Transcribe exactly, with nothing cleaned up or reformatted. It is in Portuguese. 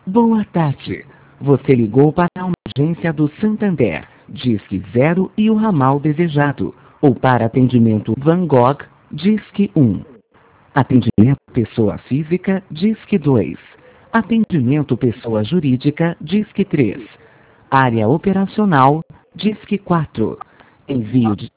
Boa tarde. Você ligou para uma agência do Santander, Disque zero e o ramal desejado. Ou para atendimento Van Gogh, Disque um. Atendimento pessoa física, Disque dois. Atendimento pessoa jurídica, Disque três. Área operacional, Disque quatro. Envio de...